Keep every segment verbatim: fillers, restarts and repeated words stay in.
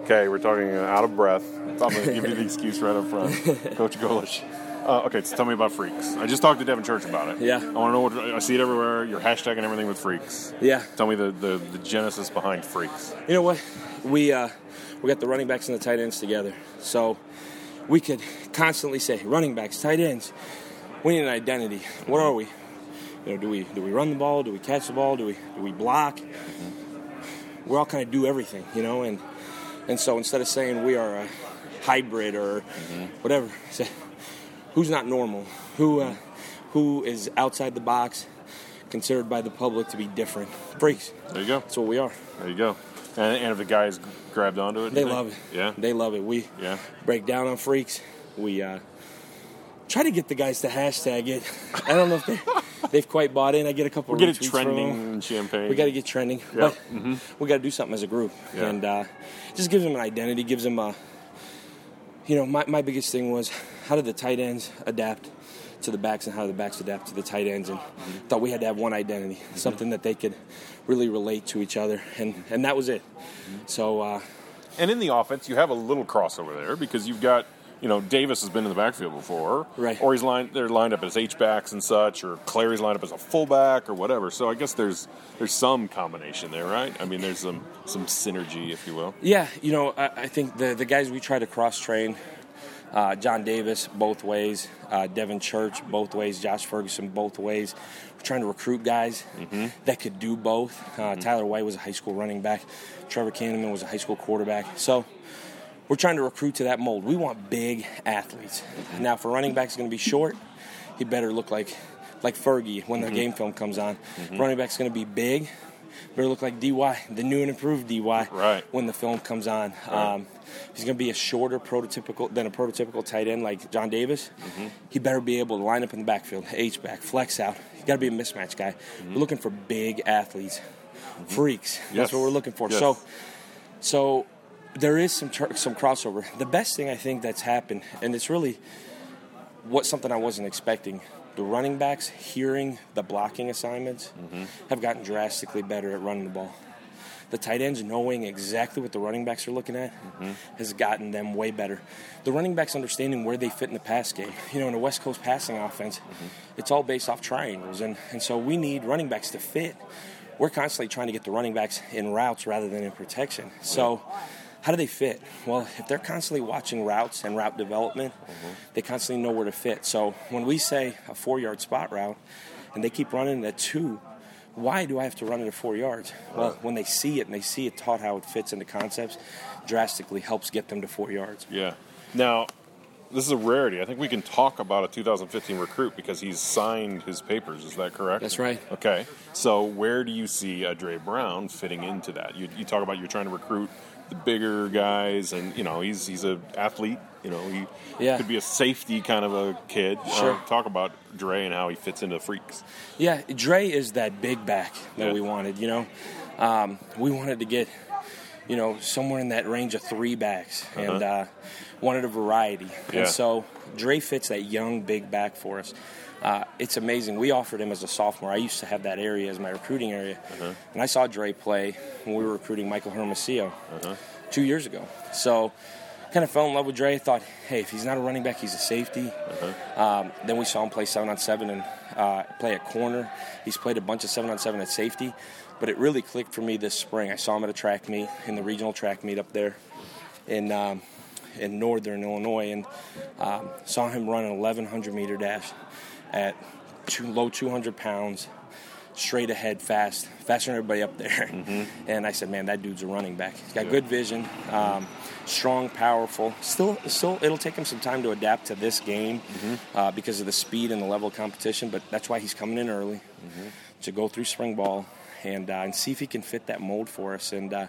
Okay, we're talking uh, out of breath. I'm going to give you the excuse right up front. Coach Golish. Uh, okay, so tell me about Freaks. I just talked to Devin Church about it. Yeah. I want to know what, I see it everywhere. You're hashtagging everything with Freaks. Yeah. Tell me the, the, the genesis behind Freaks. You know what? We uh, we got the running backs and the tight ends together. So we could constantly say, running backs, tight ends, we need an identity. What are we? You know, do we do we run the ball? Do we catch the ball? Do we do we block? Mm-hmm. We're all kind of do everything, you know, and and so instead of saying we are a hybrid or mm-hmm. whatever, say, who's not normal? Who uh, who is outside the box, considered by the public to be different? Freaks. There you go. That's what we are. There you go. And, and if the guys grabbed onto it, they love it. Yeah, they love it. We yeah. break down on Freaks. We uh, try to get the guys to hashtag it. I don't know if they they've quite bought in. I get a couple. We of get it trending in Champaign. We got to get trending, yeah. but mm-hmm. we got to do something as a group, yeah. and uh, just gives them an identity. Gives them a. You know, my my biggest thing was how did the tight ends adapt to the backs and how do the backs adapt to the tight ends, and mm-hmm. thought we had to have one identity, mm-hmm. something that they could really relate to each other, and, and that was it. Mm-hmm. So, uh, and in the offense, you have a little crossover there because you've got, you know, Davis has been in the backfield before, right? Or he's lined they're lined up as H backs and such, or Clary's lined up as a fullback or whatever. So I guess there's there's some combination there, right? I mean, there's some some synergy, if you will. Yeah, you know, I, I think the the guys we try to cross train. Uh, John Davis, both ways. Uh, Devin Church, both ways. Josh Ferguson, both ways. We're trying to recruit guys mm-hmm. that could do both. Uh, mm-hmm. Tyler White was a high school running back. Trevor Kahneman was a high school quarterback. So we're trying to recruit to that mold. We want big athletes. Mm-hmm. Now, if a running back's going to be short, he better look like like Fergie when the mm-hmm. game film comes on. Mm-hmm. Running back's going to be big, better look like D Y, the new and improved D Y, right. when the film comes on. Right. Um, he's going to be a shorter prototypical than a prototypical tight end like John Davis. Mm-hmm. He better be able to line up in the backfield, H-back, flex out. You got to be a mismatch guy. Mm-hmm. We're looking for big athletes, mm-hmm. freaks. Yes. That's what we're looking for. Yes. So, so there is some tr- some crossover. The best thing I think that's happened, and it's really what something I wasn't expecting. The running backs hearing the blocking assignments mm-hmm. have gotten drastically better at running the ball. The tight ends knowing exactly what the running backs are looking at mm-hmm. has gotten them way better. The running backs understanding where they fit in the pass game. You know, in a West Coast passing offense, mm-hmm. it's all based off triangles. And, and so we need running backs to fit. We're constantly trying to get the running backs in routes rather than in protection. So how do they fit? Well, if they're constantly watching routes and route development, mm-hmm. they constantly know where to fit. So when we say a four-yard spot route and they keep running at two, why do I have to run it at four yards? Well, when they see it and they see it taught how it fits into concepts, drastically helps get them to four yards. Yeah. Now, this is a rarity. I think we can talk about a two thousand fifteen recruit because he's signed his papers. Is that correct? That's right. Okay. So where do you see uh, Dre Brown fitting into that? You, you talk about you're trying to recruit the bigger guys, and, you know, he's he's an athlete. You know, he yeah. could be a safety kind of a kid. Sure. Uh, talk about Dre and how he fits into Freaks. Yeah, Dre is that big back that yeah. we wanted, you know. Um, we wanted to get, you know, somewhere in that range of three backs uh-huh. and uh, wanted a variety. Yeah. And so Dre fits that young, big back for us. Uh, it's amazing. We offered him as a sophomore. I used to have that area as my recruiting area. Uh-huh. And I saw Dre play when we were recruiting Michael Hermosillo uh-huh. two years ago. So kind of fell in love with Dre. Thought, hey, if he's not a running back, he's a safety. Uh-huh. Um, then we saw him play seven on seven and uh, play at corner. He's played a bunch of seven on seven at safety. But it really clicked for me this spring. I saw him at a track meet, in the regional track meet up there in um, in northern Illinois, and um, saw him run an eleven hundred meter dash at two, low two hundred pounds, straight ahead, fast, faster than everybody up there. Mm-hmm. And I said, man, that dude's a running back. He's got yeah. good vision, um, strong, powerful. Still, still, it'll take him some time to adapt to this game mm-hmm. uh, because of the speed and the level of competition, but that's why he's coming in early mm-hmm. to go through spring ball and, uh, and see if he can fit that mold for us. And, uh,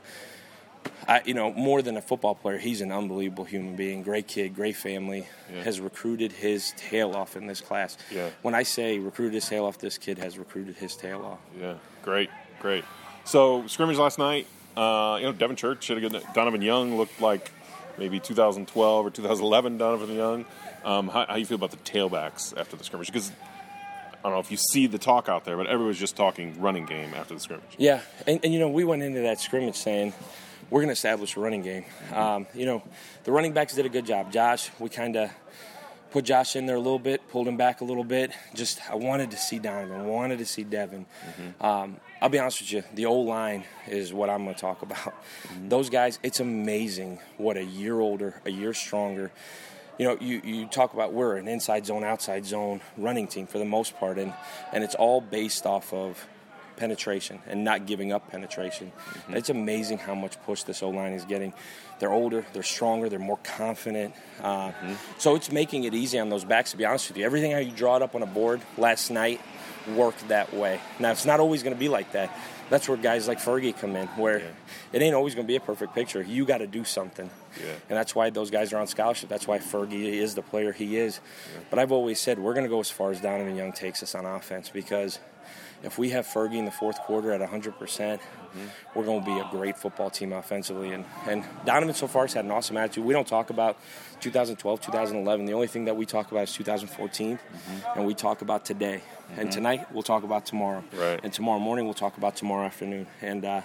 I, you know, more than a football player, he's an unbelievable human being. Great kid, great family. Yeah. Has recruited his tail off in this class. Yeah. When I say recruited his tail off, this kid has recruited his tail off. Yeah, great, great. So scrimmage last night. Uh, you know, Devin Church should have gotten Donovan Young looked like maybe two thousand twelve or two thousand eleven Donovan Young. Um, how, how do you feel about the tailbacks after the scrimmage? Because I don't know if you see the talk out there, but everyone's just talking running game after the scrimmage. Yeah, and, and you know, we went into that scrimmage saying we're going to establish a running game. Um, you know, the running backs did a good job. Josh, we kind of put Josh in there a little bit, pulled him back a little bit. Just I wanted to see Donovan, wanted to see Devin. Mm-hmm. Um, I'll be honest with you, the O-line is what I'm going to talk about. Mm-hmm. Those guys, it's amazing what a year older, a year stronger. You know, you, you talk about we're an inside zone, outside zone running team for the most part, and, and it's all based off of penetration and not giving up penetration. Mm-hmm. It's amazing how much push this O-line is getting. They're older, they're stronger, they're more confident. Uh, mm-hmm. So it's making it easy on those backs, to be honest with you. Everything how you draw it up on a board last night worked that way. Now, it's not always going to be like that. That's where guys like Fergie come in, where yeah. it ain't always going to be a perfect picture. You got to do something. Yeah. And that's why those guys are on scholarship. That's why Fergie is the player he is. Yeah. But I've always said we're going to go as far as Donovan Young takes us on offense, because if we have Fergie in the fourth quarter at one hundred percent, mm-hmm. we're going to be a great football team offensively. And, and Donovan so far has had an awesome attitude. We don't talk about two thousand twelve, two thousand eleven. The only thing that we talk about is two thousand fourteen, mm-hmm. and we talk about today. Mm-hmm. And tonight we'll talk about tomorrow. Right. And tomorrow morning we'll talk about tomorrow afternoon. And uh,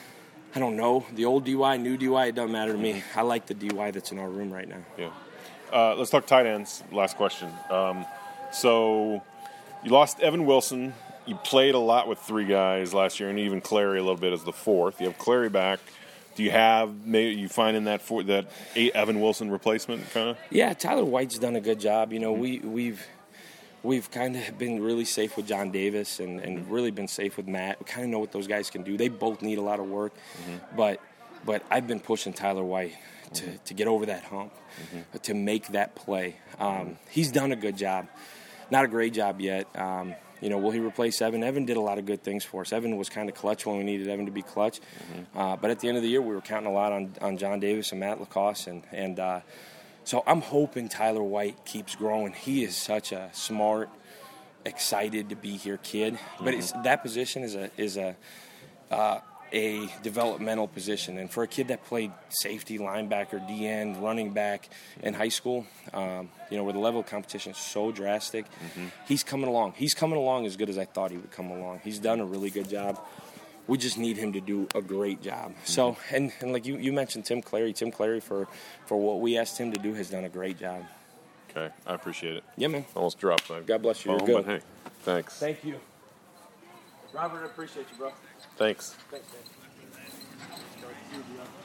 I don't know, the old D Y, new D Y, it doesn't matter to me. I like the D Y that's in our room right now. Yeah. Uh, let's talk tight ends. Last question. Um, so you lost Evan Wilson. You played a lot with three guys last year, and even Clary a little bit as the fourth. You have Clary back. Do you have maybe you find in that for that eight Evan Wilson replacement kind of? Yeah, Tyler White's done a good job. You know, mm-hmm. we we've we've kind of been really safe with John Davis and, and really been safe with Matt. We kind of know what those guys can do. They both need a lot of work, mm-hmm. but but I've been pushing Tyler White to, mm-hmm. to get over that hump, mm-hmm. to make that play. Um, mm-hmm. He's done a good job. Not a great job yet. Um, You know, will he replace Evan? Evan did a lot of good things for us. Evan was kind of clutch when we needed Evan to be clutch. Mm-hmm. Uh, but at the end of the year, we were counting a lot on, on John Davis and Matt Lacoste. And, and uh, so I'm hoping Tyler White keeps growing. He is such a smart, excited to be here kid. Mm-hmm. But it's, that position is a is a uh, a developmental position. And for a kid that played safety, linebacker, D end, running back in high school, um, you know, where the level of competition is so drastic, mm-hmm. he's coming along. He's coming along as good as I thought he would come along. He's done a really good job. We just need him to do a great job. Mm-hmm. So, and, and like you, you mentioned Tim Clary. Tim Clary, for, for what we asked him to do, has done a great job. Okay, I appreciate it. Yeah, man. Almost dropped. I God bless you. You're home, good. But hey, thanks. Thank you. Robert, I appreciate you, bro. Thanks. Thanks, man.